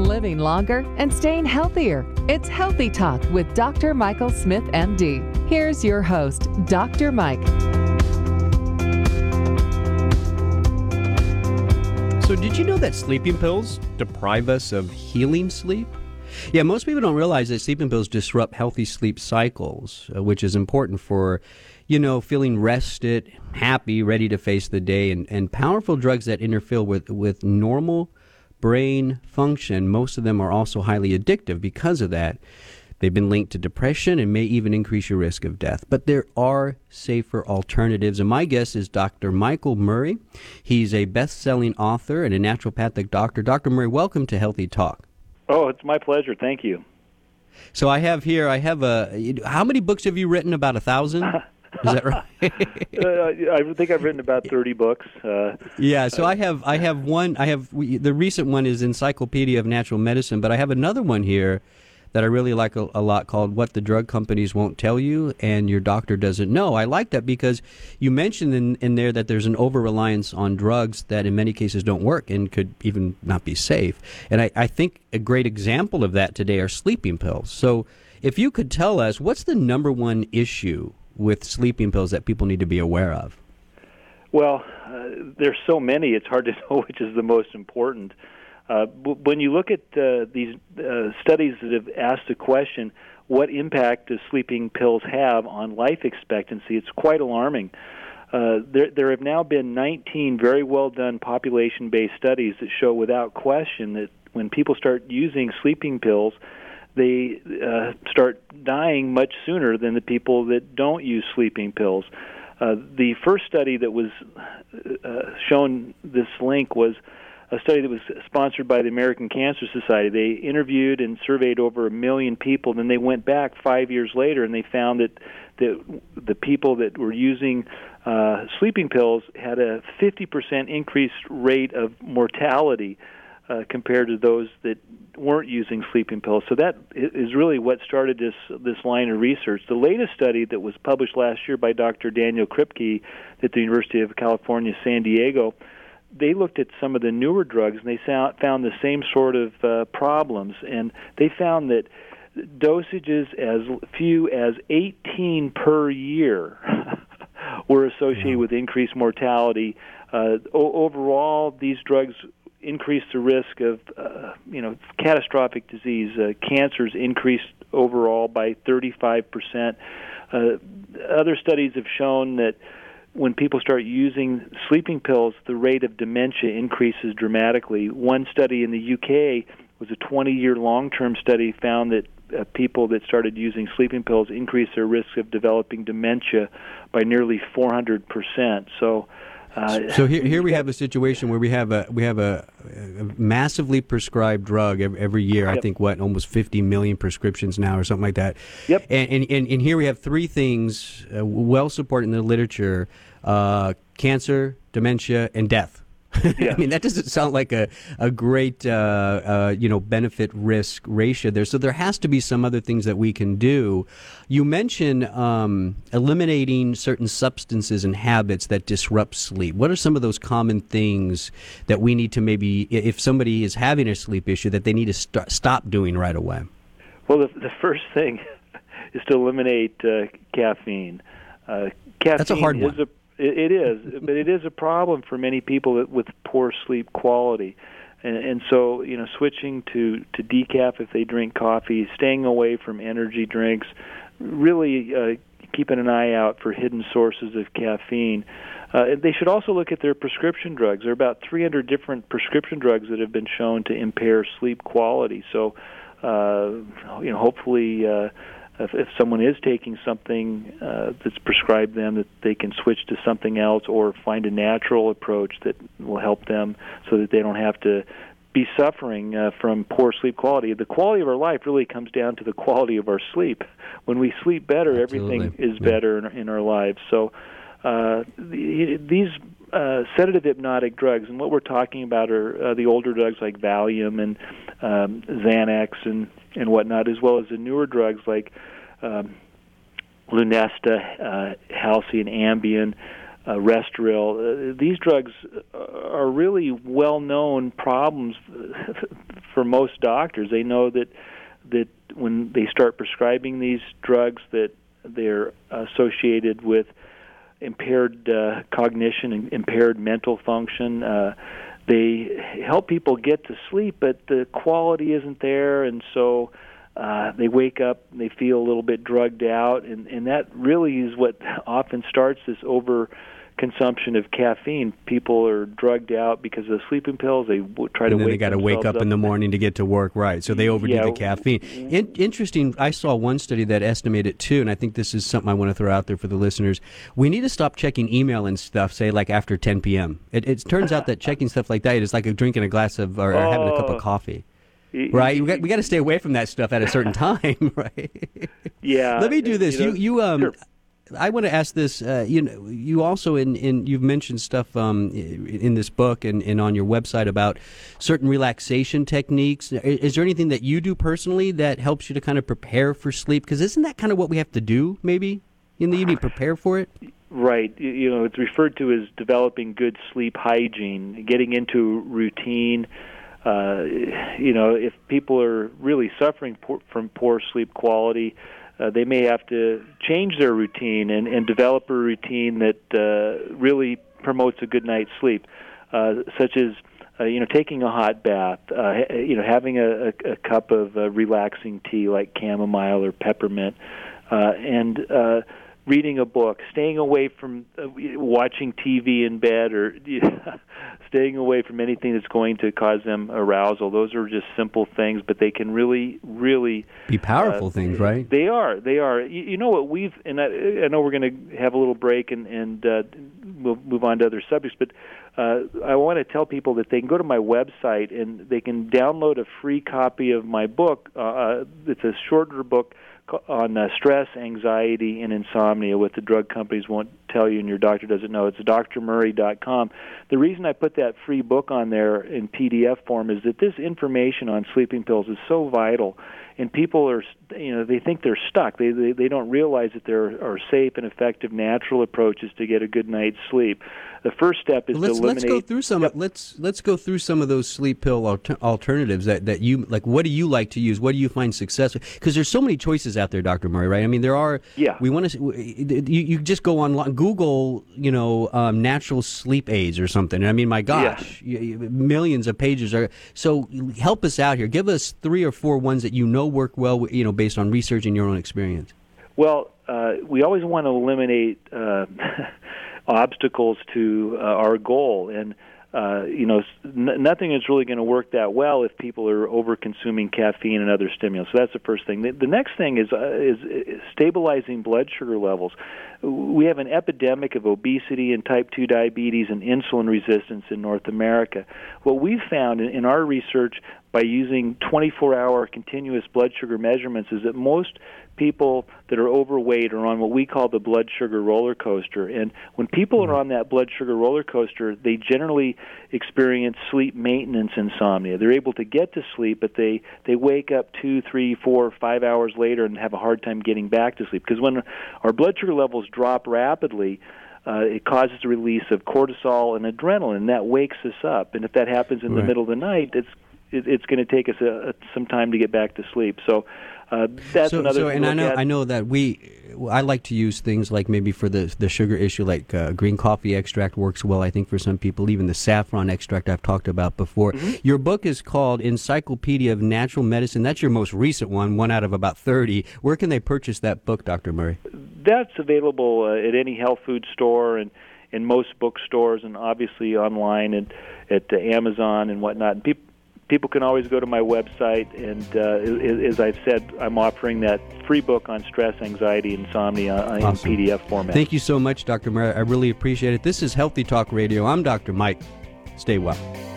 living longer and staying healthier. It's Healthy Talk with Dr. Michael Smith, MD. Here's your host, Dr. Mike. So did you know that sleeping pills deprive us of healing sleep? Yeah, most people don't realize that sleeping pills disrupt healthy sleep cycles, which is important for, feeling rested, happy, ready to face the day, and powerful drugs that interfere with normal brain function. Most of them are also highly addictive because of that. They've been linked to depression and may even increase your risk of death. But there are safer alternatives. And my guest is Dr. Michael Murray. He's a best-selling author and a naturopathic doctor. Dr. Murray, welcome to Healthy Talk. Oh, it's my pleasure. Thank you. So how many books have you written? About 1,000? Is that right? I think I've written about 30 books. Yeah, so I have one. The recent one is Encyclopedia of Natural Medicine, but I have another one here that I really like a lot called What the Drug Companies Won't Tell You and Your Doctor Doesn't Know. I like that because you mentioned in there that there's an over-reliance on drugs that in many cases don't work and could even not be safe. And I think a great example of that today are sleeping pills. So if you could tell us, what's the number one issue with sleeping pills that people need to be aware of? Well, there's so many, it's hard to know which is the most important. When you look at these studies that have asked the question, what impact does sleeping pills have on life expectancy, it's quite alarming. There have now been 19 very well-done population-based studies that show without question that when people start using sleeping pills, they start dying much sooner than the people that don't use sleeping pills. The first study that was shown this link was a study that was sponsored by the American Cancer Society. They interviewed and surveyed over 1 million people, then they went back 5 years later and they found that the people that were using sleeping pills had a 50% increased rate of mortality compared to those that weren't using sleeping pills. So that is really what started this line of research. The latest study that was published last year by Dr. Daniel Kripke at the University of California, San Diego, they looked at some of the newer drugs and they found the same sort of problems. And they found that dosages as few as 18 per year were associated with increased mortality. Overall, these drugs increase the risk of catastrophic disease. Cancers increased overall by 35%. Other studies have shown that when people start using sleeping pills, the rate of dementia increases dramatically. One study in the UK was a 20-year long-term study, found that people that started using sleeping pills increased their risk of developing dementia by nearly 400%. So here we have a situation where we have a massively prescribed drug every year. Yep. I think almost 50 million prescriptions now or something like that. Yep. And here we have three things well supported in the literature: cancer, dementia, and death. Yeah. I mean, that doesn't sound like a great benefit risk ratio there. So there has to be some other things that we can do. You mentioned eliminating certain substances and habits that disrupt sleep. What are some of those common things that we need to maybe, if somebody is having a sleep issue, that they need to stop doing right away? Well, the first thing is to eliminate caffeine. Caffeine That's a hard one. It is, but it is a problem for many people with poor sleep quality. And so, switching to decaf if they drink coffee, staying away from energy drinks, really keeping an eye out for hidden sources of caffeine. They should also look at their prescription drugs. There are about 300 different prescription drugs that have been shown to impair sleep quality. So, hopefully, if someone is taking something that's prescribed them, that they can switch to something else or find a natural approach that will help them so that they don't have to be suffering from poor sleep quality. The quality of our life really comes down to the quality of our sleep. When we sleep better, Absolutely. Everything is better in our lives. So these sedative hypnotic drugs, and what we're talking about are the older drugs like Valium and Xanax and whatnot, as well as the newer drugs like Lunesta, Halcion, Ambien. Restoril. These drugs are really well-known problems for most doctors. They know that when they start prescribing these drugs, that they're associated with impaired cognition and impaired mental function. They help people get to sleep, but the quality isn't there, and so they wake up and they feel a little bit drugged out, and that really is what often starts this overconsumption of caffeine. People are drugged out because of the sleeping pills. They try to wake up. And then they got to wake up in the morning to get to work, right? So they overdo the caffeine. Interesting. I saw one study that estimated too, and I think this is something I want to throw out there for the listeners. We need to stop checking email and stuff, say like after 10 p.m. It turns out that checking stuff like that is like drinking a glass of or having a cup of coffee. Right, we got to stay away from that stuff at a certain time, right? Yeah. Let me do this. Sure. I want to ask this. You also you've mentioned stuff in this book and on your website about certain relaxation techniques. Is there anything that you do personally that helps you to kind of prepare for sleep? Because isn't that kind of what we have to do, maybe in the evening, prepare for it? Right. It's referred to as developing good sleep hygiene, getting into routine. If people are really suffering from poor sleep quality, they may have to change their routine and develop a routine that really promotes a good night's sleep, such as taking a hot bath, having a cup of relaxing tea like chamomile or peppermint, and reading a book, staying away from watching TV in bed, or staying away from anything that's going to cause them arousal. Those are just simple things, but they can really, really be powerful things, right? They are. You know what and I know we're going to have a little break and we'll move on to other subjects, but I want to tell people that they can go to my website and they can download a free copy of my book. It's a shorter book on stress, anxiety, and insomnia, what the drug companies won't tell you and your doctor doesn't know. It's drmurray.com. The reason I put that free book on there in PDF form is that this information on sleeping pills is so vital, and people are, they think they're stuck. They don't realize that there are safe and effective natural approaches to get a good night's sleep. The first step is to eliminate. Let's go through some. Yep. Let's go through some of those sleep pill alternatives that you like. What do you like to use? What do you find successful? Because there's so many choices out there, Dr. Murray. Right? I mean, there are. Yeah. We want to. You just go online, Google, natural sleep aids or something. I mean, my gosh, millions of pages are. So help us out here. Give us 3 or 4 ones that work well. Based on research and your own experience. Well, we always want to eliminate obstacles to our goal, and nothing is really going to work that well if people are over-consuming caffeine and other stimulants. So that's the first thing. The next thing is stabilizing blood sugar levels. We have an epidemic of obesity and type 2 diabetes and insulin resistance in North America. What we've found in our research by using 24-hour continuous blood sugar measurements is that most people that are overweight are on what we call the blood sugar roller coaster. And when people are on that blood sugar roller coaster, they generally experience sleep maintenance insomnia. They're able to get to sleep, but they wake up 2, 3, 4, 5 hours later and have a hard time getting back to sleep. Because when our blood sugar levels drop rapidly, it causes the release of cortisol and adrenaline, and that wakes us up. And if that happens in the middle of the night, it's going to take us some time to get back to sleep. So that's another thing. And I know that I like to use things like maybe for the sugar issue, like green coffee extract works well, I think, for some people. Even the saffron extract I've talked about before. Mm-hmm. Your book is called Encyclopedia of Natural Medicine. That's your most recent one out of about 30. Where can they purchase that book, Dr. Murray? That's available at any health food store and in most bookstores, and obviously online and at Amazon and whatnot. And people can always go to my website, and as I've said, I'm offering that free book on stress, anxiety, insomnia in PDF format. Thank you so much, Dr. Murray. I really appreciate it. This is Healthy Talk Radio. I'm Dr. Mike. Stay well.